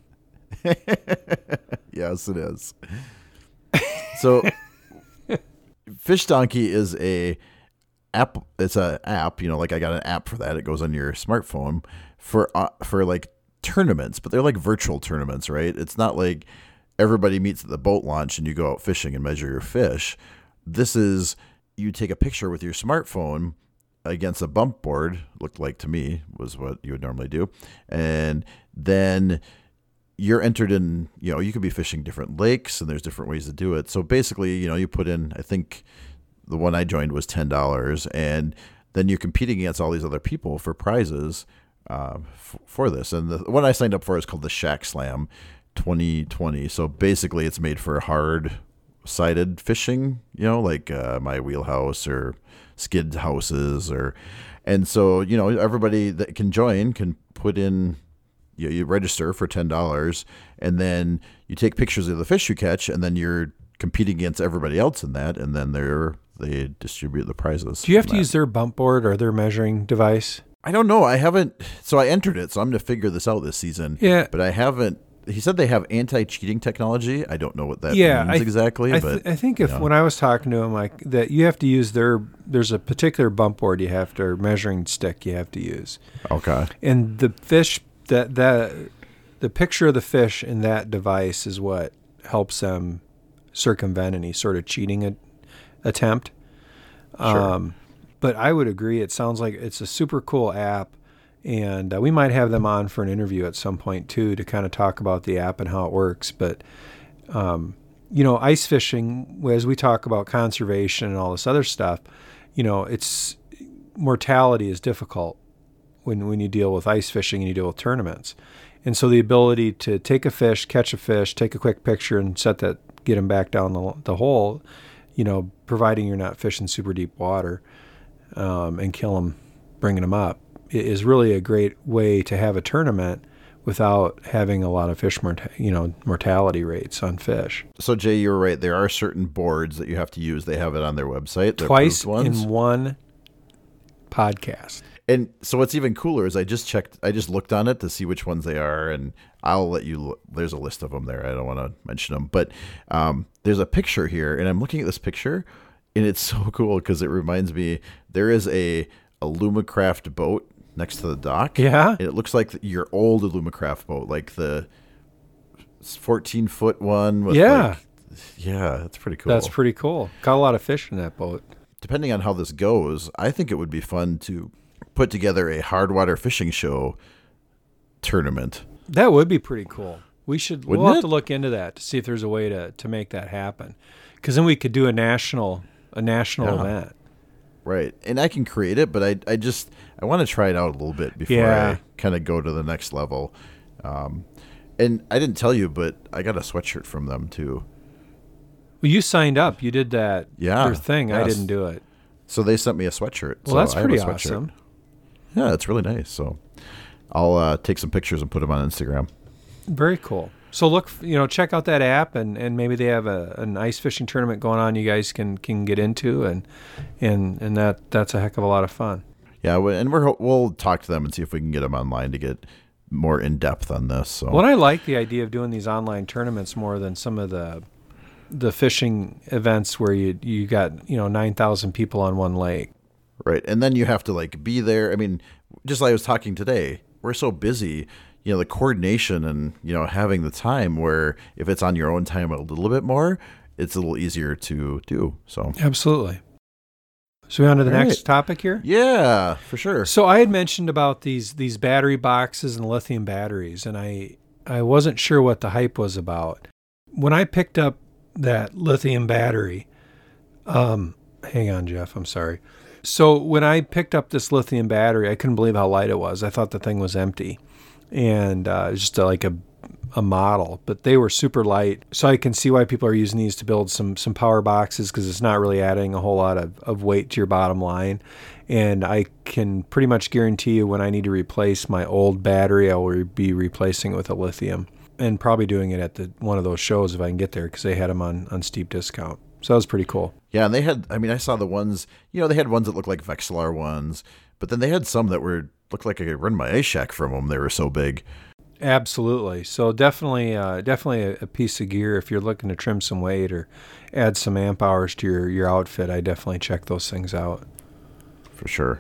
Yes, it is. So, Fish Donkey is a app. It's a app. You know, like I got an app for that. It goes on your smartphone for uh, for like tournaments, but they're like virtual tournaments, right? It's not like everybody meets at the boat launch and you go out fishing and measure your fish. This is you take a picture with your smartphone against a bump board. Looked like to me was what you would normally do, and then you're entered in, you know, you could be fishing different lakes and there's different ways to do it. So basically, you know, you put in, I think the one I joined was ten dollars, and then you're competing against all these other people for prizes uh, f- for this. And the one I signed up for is called the Shack Slam twenty twenty. So basically it's made for hard sided fishing, you know, like uh, my wheelhouse or skid houses or, and so, you know, everybody that can join can put in, You, you register for ten dollars, and then you take pictures of the fish you catch, and then you're competing against everybody else in that, and then they're they distribute the prizes. Do you have to that. use their bump board or their measuring device? I don't know. I haven't. So I entered it, so I'm going to figure this out this season. Yeah. But I haven't. He said they have anti-cheating technology. I don't know what that yeah, means I, exactly. I, but th- I think if you know. when I was talking to him, like that, you have to use their. There's a particular bump board you have to, or measuring stick you have to use. Okay. And the fish that that the picture of the fish in that device is what helps them circumvent any sort of cheating a, attempt. Sure. Um, but I would agree. It sounds like it's a super cool app. And uh, we might have them on for an interview at some point, too, to kind of talk about the app and how it works. But, um, you know, ice fishing, as we talk about conservation and all this other stuff, you know, it's mortality is difficult when, when you deal with ice fishing and you deal with tournaments. And so the ability to take a fish, catch a fish, take a quick picture and set that, get them back down the, the hole, you know, providing you're not fishing super deep water um, and kill them, bringing them up, is really a great way to have a tournament without having a lot of fish, mort- you know, mortality rates on fish. So Jay, you're right. There are certain boards that you have to use. They have it on their website. Twice ones. in one podcast. And so what's even cooler is I just checked, I just looked on it to see which ones they are, and I'll let you look. There's a list of them there. I don't want to mention them, but um, there's a picture here, and I'm looking at this picture, and it's so cool because it reminds me, there is a, a Lumacraft boat next to the dock. Yeah. And it looks like your old Lumacraft boat, like the fourteen foot one. With Yeah. Like, yeah, that's pretty cool. That's pretty cool. Caught a lot of fish in that boat. Depending on how this goes, I think it would be fun to put together a hardwater fishing show tournament. That would be pretty cool. We should, Wouldn't we'll have it? to look into that to see if there's a way to, to make that happen. Because then we could do a national, a national Yeah. event. Right. And I can create it, but I I just, I want to try it out a little bit before Yeah. I kind of go to the next level. Um, and I didn't tell you, but I got a sweatshirt from them too. Well, you signed up. You did that Yeah. your thing. I Yes. didn't do it. So they sent me a sweatshirt. Well, so that's I have a pretty sweatshirt. awesome. Yeah, it's really nice. So I'll uh, take some pictures and put them on Instagram. Very cool. So look, you know, check out that app, and, and maybe they have a an ice fishing tournament going on. You guys can, can get into, and and and that that's a heck of a lot of fun. Yeah, we- and we're we'll talk to them and see if we can get them online to get more in depth on this. So Well, I like the idea of doing these online tournaments more than some of the the fishing events where you you got you know nine thousand people on one lake. right, and then you have to like be there. I mean, just like I was talking today, we're so busy. You know, the coordination and, you know, having the time where if it's on your own time a little bit more, it's a little easier to do. So Absolutely. So we on to the All next right. topic here? Yeah, for sure. So I had mentioned about these these battery boxes and lithium batteries, and I I wasn't sure what the hype was about. When I picked up that lithium battery, um, hang on, Jeff, I'm sorry. So when I picked up this lithium battery, I couldn't believe how light it was. I thought the thing was empty, and uh, it was just a, like a a model, but they were super light. So I can see why people are using these to build some some power boxes, because it's not really adding a whole lot of, of weight to your bottom line. And I can pretty much guarantee you when I need to replace my old battery, I will be replacing it with a lithium, and probably doing it at the one of those shows if I can get there, because they had them on, on steep discount. So that was pretty cool. Yeah, and they had, I mean, I saw the ones, you know, they had ones that looked like Vexilar ones, but then they had some that were, looked like I could run my ice shack from them. They were so big. Absolutely. So definitely, uh, definitely a, a piece of gear if you're looking to trim some weight or add some amp hours to your, your outfit. I definitely check those things out. For sure.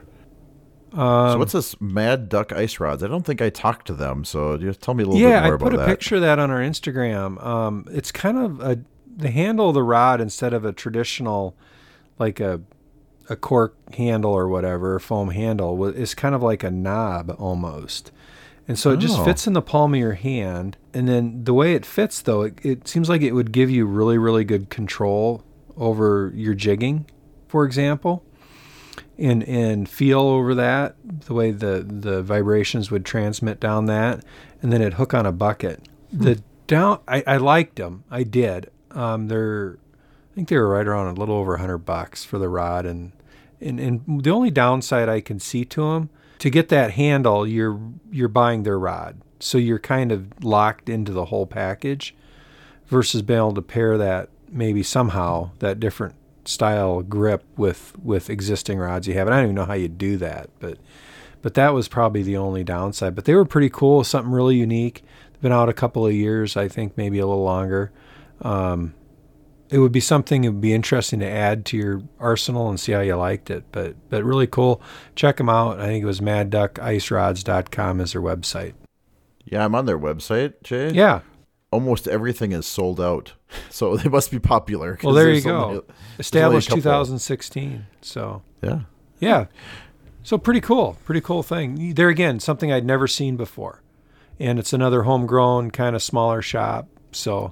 Um, so what's this Mad Duck ice rods? I don't think I talked to them, so just tell me a little yeah, bit more I about put a that. picture of that on our Instagram. Um, it's kind of a the handle of the rod, instead of a traditional, like a a cork handle or whatever, foam handle, wa- is kind of like a knob almost. And so it just Oh. fits in the palm of your hand. And then the way it fits, though, it, it seems like it would give you really, really good control over your jigging, for example, and and feel over that, the way the, the vibrations would transmit down that, and then it'd hook on a bucket. The down, I, I liked them. I did. Um, they're, I think they were right around a little over a hundred bucks for the rod, and, and and the only downside I can see to them, to get that handle, you're you're buying their rod, so you're kind of locked into the whole package, versus being able to pair that maybe somehow, that different style grip with with existing rods you have. And I don't even know how you do that, but but that was probably the only downside. But they were pretty cool, something really unique. They've been out a couple of years, I think maybe a little longer. Um, it would be something that would be interesting to add to your arsenal and see how you liked it. But but really cool. Check them out. I think it was mad duck ice rods dot com is their website. Yeah, I'm on their website, Jay. Yeah. Almost everything is sold out, so they must be popular. 'cause Well, there you there's so go. many- Established couple. two thousand sixteen. So Yeah. yeah. So pretty cool. Pretty cool thing. There again, something I'd never seen before. And it's another homegrown kind of smaller shop. So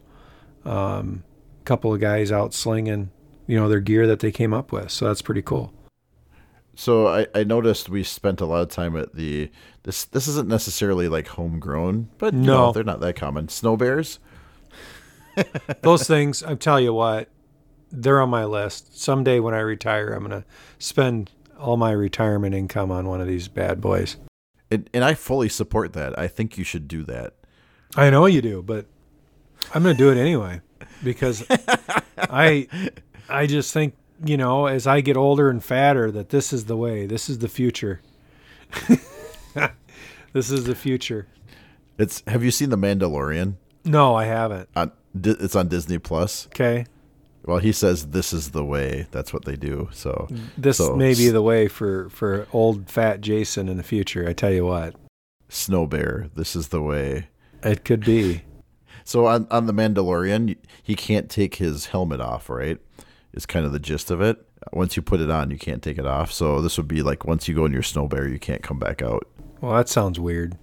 um, a couple of guys out slinging, you know, their gear that they came up with. So that's pretty cool. So I, I noticed we spent a lot of time at the this this isn't necessarily like homegrown, but you No. know, they're not that common. Snow bears. Those things, I tell you what, they're on my list. Someday when I retire, I'm going to spend all my retirement income on one of these bad boys. And, and I fully support that. I think you should do that. I know you do, but I'm going to do it anyway, because I I just think, you know, as I get older and fatter, that this is the way. This is the future. This is the future. It's have you seen The Mandalorian? No, I haven't. On Di- it's on Disney Plus. Okay. Well, he says this is the way. That's what they do. So This so, may be the way for, for old fat Jason in the future. I tell you what, Snow Bear. This is the way. it could be. So on on The Mandalorian, he can't take his helmet off, right? Is kind of the gist of it. Once you put it on, you can't take it off. So this would be like once you go in your Snow Bear, you can't come back out. Well, that sounds weird.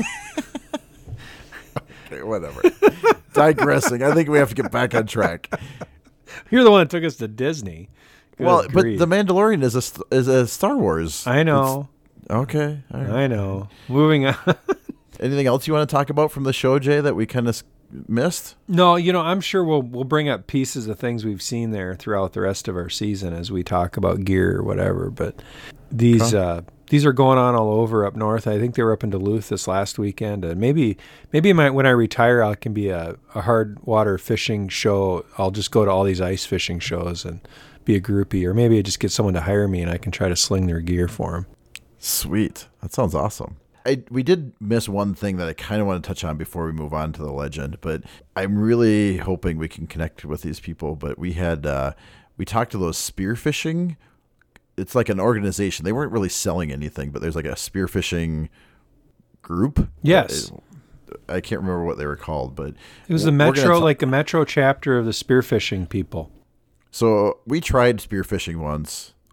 Okay, whatever. Digressing. I think we have to get back on track. You're the one that took us to Disney. Good Well, but grief. The Mandalorian is a st- is a Star Wars. I know. It's- okay. All right. I know. Moving on. Anything else you want to talk about from the show, Jay, that we kind of missed? No, you know, I'm sure we'll we'll bring up pieces of things we've seen there throughout the rest of our season as we talk about gear or whatever. But these Okay. uh, these are going on all over up north. I think they were up in Duluth this last weekend, and maybe maybe my, when I retire, I can be a, a hard water fishing show. I'll just go to all these ice fishing shows and be a groupie, or maybe I just get someone to hire me and I can try to sling their gear for them. Sweet. That sounds awesome. I, we did miss one thing that I kind of want to touch on before we move on to the legend, but I'm really hoping we can connect with these people. But we had, uh, we talked to those spearfishing. It's like an organization. They weren't really selling anything, but there's like a spearfishing group. Yes. I can't remember what they were called, but It was the we're gonna metro, ta- like a metro chapter of the spearfishing people. So we tried spearfishing once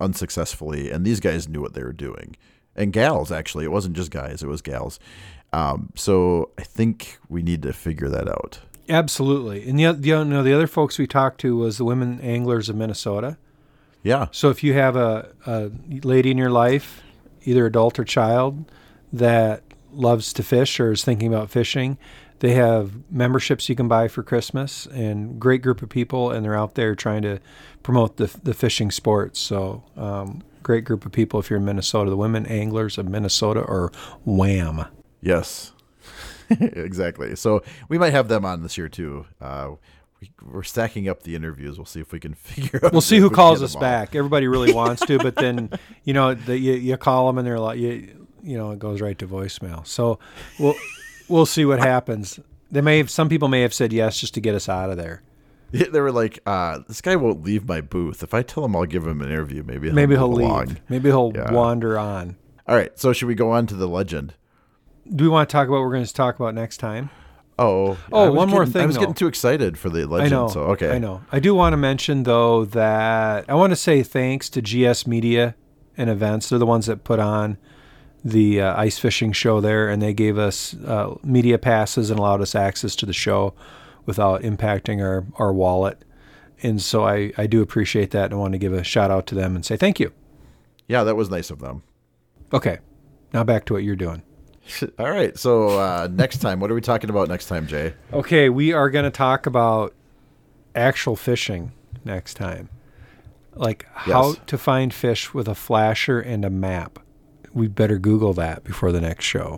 unsuccessfully, and these guys knew what they were doing. And gals, actually. It wasn't just guys, it was gals. Um, so I think we need to figure that out. Absolutely. And the, the, you know, the other folks we talked to was the Women Anglers of Minnesota. Yeah. So if you have a, a lady in your life, either adult or child, that loves to fish or is thinking about fishing, they have memberships you can buy for Christmas, and great group of people, and they're out there trying to promote the the fishing sports. So um, great group of people if you're in Minnesota, the Women Anglers of Minnesota, or WAM. Yes, exactly. So we might have them on this year too. Uh, we, we're stacking up the interviews. We'll see if we can figure out. We'll see if who we calls can get us them back. Everybody really wants to, but then, you know, the, you, you call them and they're like, you, you know, it goes right to voicemail. So we'll we'll see what happens. They may have, some people may have said yes just to get us out of there. Yeah, they were like, uh, this guy won't leave my booth. If I tell him I'll give him an interview, maybe he'll maybe he'll move leave. along. Maybe he'll Yeah. wander on. All right. So should we go on to the legend? Do we want to talk about what we're going to talk about next time? Oh, Oh, I was one more getting- thing, I was though. getting too excited for the I legend. know. So okay. I know. I do want to mention, though, that I want to say thanks to G S Media and Events. They're the ones that put on the uh, ice fishing show there, and they gave us uh, media passes and allowed us access to the show without impacting our, our wallet. And so I, I do appreciate that, and I want to give a shout out to them and say thank you. Yeah, that was nice of them. Okay. Now back to what you're doing. All right. So uh, next time, what are we talking about next time, Jay? Okay, we are going to talk about actual fishing next time. Like how Yes. to find fish with a flasher and a map. We'd better Google that before the next show.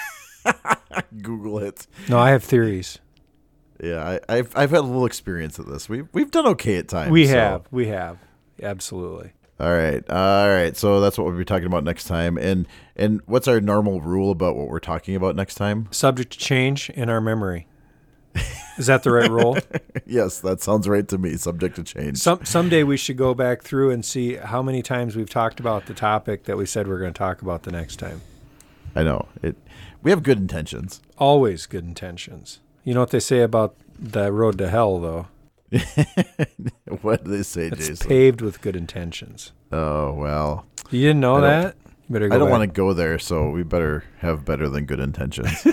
Google it. No, I have theories. Yeah, I, I've I've had a little experience at this. We've we've done okay at times. We so- have. We have. Absolutely. All right, all right. So that's what we'll be talking about next time. And and what's our normal rule about what we're talking about next time? Subject to change in our memory. Is that the right rule? Yes, that sounds right to me. Subject to change. Some someday we should go back through and see how many times we've talked about the topic that we said we we're going to talk about the next time. I know it. We have good intentions. Always good intentions. You know what they say about the road to hell, though? What do they say, It's Jason? paved with good intentions. Oh well, You didn't know I don't- that? You better go I don't back. want to go there, so we better have better than good intentions.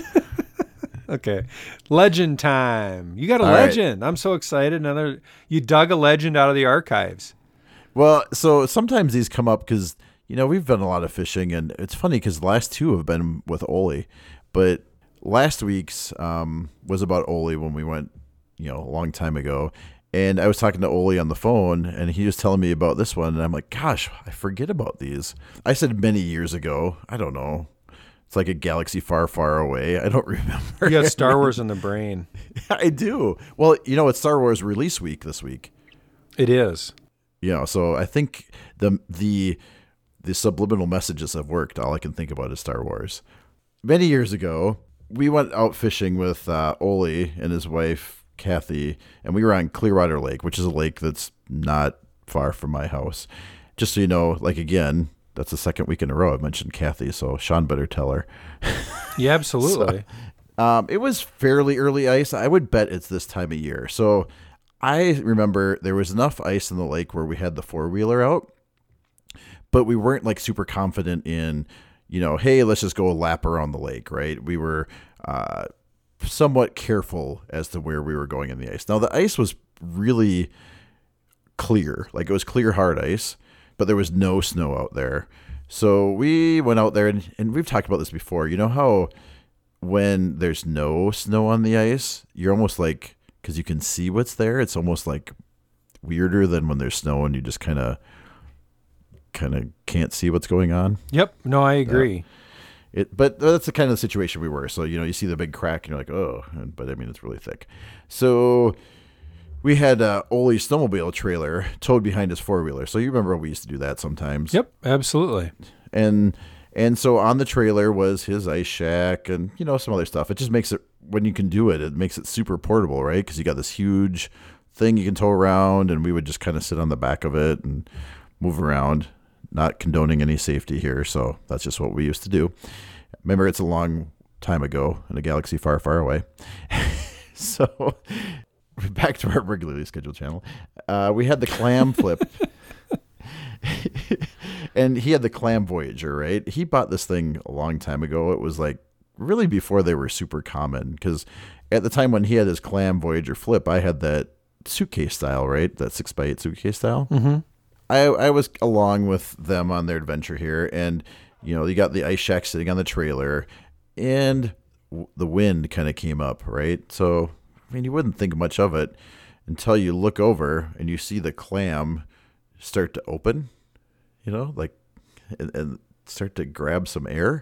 Okay. Legend time. You got a All right. legend. I'm so excited. Another you dug a legend out of the archives. Well, so sometimes these come up because, you know, we've done a lot of fishing, and it's funny because the last two have been with Ole, but last week's um, was about Ole when we went, you know, a long time ago. And I was talking to Ole on the phone, and he was telling me about this one, and I'm like, gosh, I forget about these. I said many years ago. I don't know. It's like a galaxy far, far away. I don't remember. You got Star Wars in the brain. I do. Well, you know, it's Star Wars release week this week. It is. You know, so I think the the the subliminal messages have worked. All I can think about is Star Wars. Many years ago, we went out fishing with uh, Ole and his wife Kathy, and we were on Clearwater Lake, which is a lake that's not far from my house. Just so you know, like again, that's the second week in a row I've mentioned Kathy, so Sean better tell her. Yeah, absolutely. Um, it was fairly early ice. I would bet it's this time of year. So I remember there was enough ice in the lake where we had the four-wheeler out, but we weren't like super confident in, you know, hey, let's just go a lap around the lake, right? We were uh, somewhat careful as to where we were going in the ice. Now, the ice was really clear. Like it was clear, hard ice, but there was no snow out there. So we went out there, and, and we've talked about this before. You know how when there's no snow on the ice, you're almost like, because you can see what's there, it's almost like weirder than when there's snow and you just kind of kind of can't see what's going on. Yep. No, I agree. It, but that's the kind of situation we were. So, you know, you see the big crack and you're like, oh, but I mean, it's really thick. So we had uh, Ole's snowmobile trailer towed behind his four-wheeler. So you remember we used to do that sometimes. Yep, absolutely. And and so on the trailer was his ice shack and, you know, some other stuff. It just makes it, when you can do it, it makes it super portable, right? Because you got this huge thing you can tow around, and we would just kind of sit on the back of it and move around. Not condoning any safety here, so that's just what we used to do. Remember, it's a long time ago in a galaxy far, far away. So back to our regularly scheduled channel. Uh, we had the clam flip. and he had the Clam Voyager, right? He bought this thing a long time ago. It was like really before they were super common, because at the time when he had his Clam Voyager flip, I had that suitcase style, right? That six by eight suitcase style. Mm-hmm. I, I was along with them on their adventure here, and you know, you got the ice shack sitting on the trailer, and w- the wind kind of came up, right? So, I mean, you wouldn't think much of it until you look over and you see the clam start to open, you know, like, and, and start to grab some air.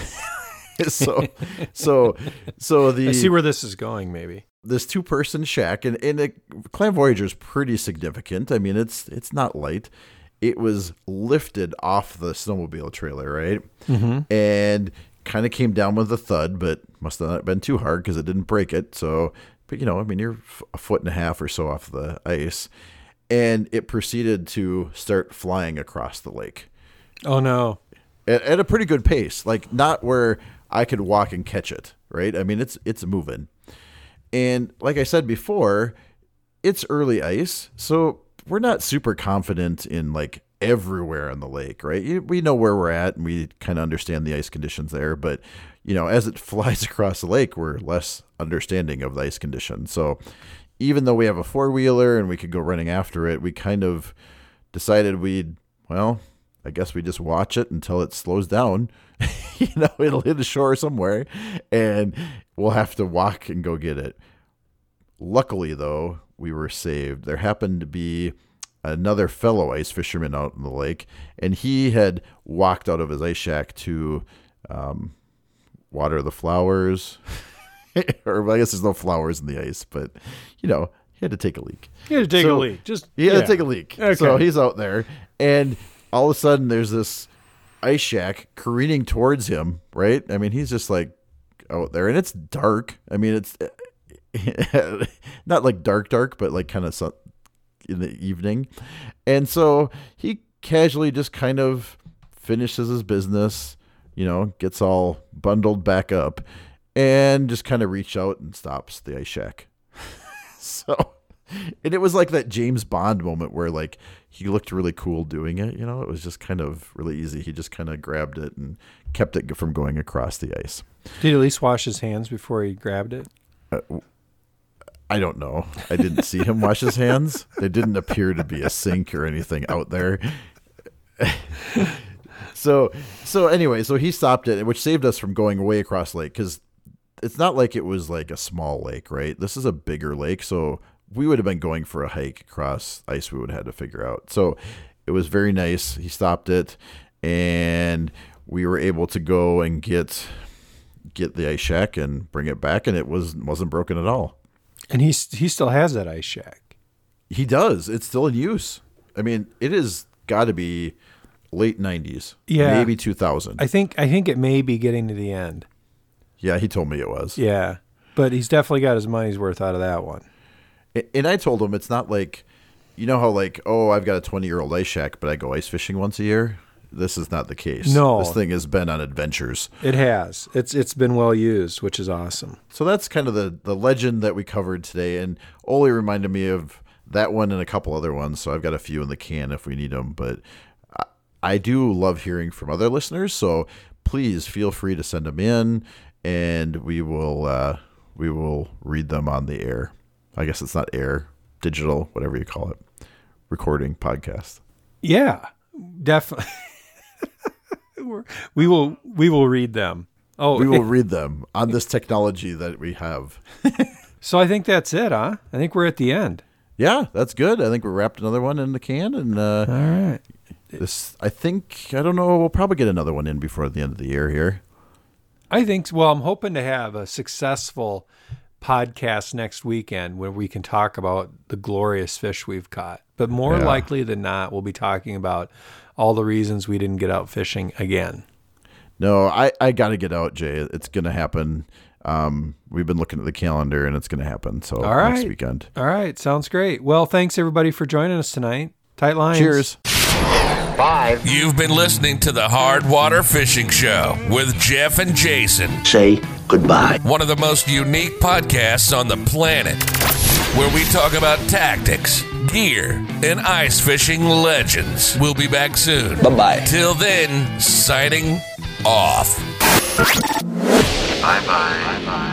so, so, so the I see where this is going. Maybe this two-person shack, and, and a Clam Voyager is pretty significant. I mean, it's it's not light. It was lifted off the snowmobile trailer, right? Mm-hmm. And kind of came down with a thud, but must have not been too hard because it didn't break it. So, but you know, I mean, you're a foot and a half or so off the ice, and it proceeded to start flying across the lake. Oh no! At, at a pretty good pace, like not where I could walk and catch it, right? I mean, it's it's moving. And like I said before, it's early ice, so we're not super confident in like everywhere on the lake, right? We know where we're at and we kind of understand the ice conditions there, but you know, as it flies across the lake, we're less understanding of the ice conditions. So even though we have a four-wheeler and we could go running after it, we kind of decided we'd, well, I guess we just watch it until it slows down. You know, it'll hit the shore somewhere and we'll have to walk and go get it. Luckily, though, we were saved. There happened to be another fellow ice fisherman out in the lake, and he had walked out of his ice shack to um, water the flowers. Or I guess there's no flowers in the ice, but, you know, he had to take a leak. He had to take so a leak. Just He had yeah. to take a leak. Okay. So he's out there, and all of a sudden there's this ice shack careening towards him, right? I mean, he's just like out there, and it's dark. I mean, it's not like dark, dark, but like kind of sun in the evening. And so he casually just kind of finishes his business, you know, gets all bundled back up and just kind of reach out and stops the ice shack. So, and it was like that James Bond moment where like he looked really cool doing it. You know, it was just kind of really easy. He just kind of grabbed it and kept it from going across the ice. Did he at least wash his hands before he grabbed it? Uh, I don't know. I didn't see him wash his hands. There didn't appear to be a sink or anything out there. so, so anyway, so he stopped it, which saved us from going way across the lake, because it's not like it was like a small lake, right? This is a bigger lake, so we would have been going for a hike across ice we would have had to figure out. So it was very nice. He stopped it, and we were able to go and get get the ice shack and bring it back, and it was wasn't broken at all. And he he still has that ice shack. He does. It's still in use. I mean, it has got to be late nineties, yeah, maybe two thousand. I think I think it may be getting to the end. Yeah, he told me it was. Yeah, but he's definitely got his money's worth out of that one. And I told him it's not like, you know how like, oh, I've got a twenty-year-old ice shack, but I go ice fishing once a year? This is not the case. No. This thing has been on adventures. It has. It's It's been well used, which is awesome. So that's kind of the, the legend that we covered today. And Ole reminded me of that one and a couple other ones. So I've got a few in the can if we need them. But I, I do love hearing from other listeners. So please feel free to send them in, and we will uh, we will read them on the air. I guess it's not air, digital, whatever you call it, recording, podcast. Yeah, definitely. we will we will read them. Oh, we will read them on this technology that we have. So I think that's it, huh? I think we're at the end. Yeah, that's good. I think we wrapped another one in the can, and uh, all right. This, I think, I don't know. We'll probably get another one in before the end of the year here. I think. Well, I'm hoping to have a successful podcast next weekend where we can talk about the glorious fish we've caught. But more Yeah. likely than not, we'll be talking about all the reasons we didn't get out fishing again. No, I, I got to get out, Jay. It's going to happen. Um, we've been looking at the calendar, and it's going to happen. So All right. next weekend. All right. Sounds great. Well, thanks everybody for joining us tonight. Tight lines. Cheers. Five. You've been listening to the Hard Water Fishing Show with Jeff and Jason, Say goodbye. one of the most unique podcasts on the planet, where we talk about tactics, gear, and ice fishing legends. We'll be back soon. Bye-bye. Till then, signing off. Bye-bye. Bye-bye.